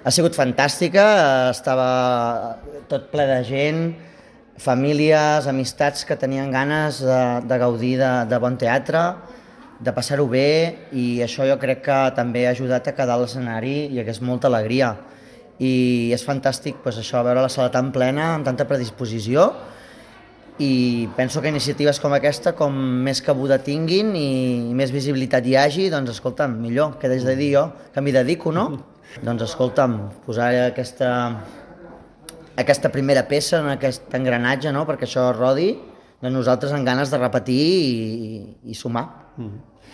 Ha sigut fantàstica, estava tot ple de gent, famílies, amistats que tenien ganes de gaudir de bon teatre, de passar-ho bé, i això jo crec que també ha ajudat a quedar a l'escenari i hagués molta alegria. I és fantàstic doncs, això, veure la sala tan plena, amb tanta predisposició, i penso que iniciatives com aquesta, com més cabuda tinguin i més visibilitat hi hagi, doncs escolta'm, millor, què haig de dir jo, que m'hi dedico, no? Doncs escolta'm, posar aquesta primera peça en aquest engranatge, no? Perquè això rodi, doncs nosaltres amb ganes de repetir i sumar.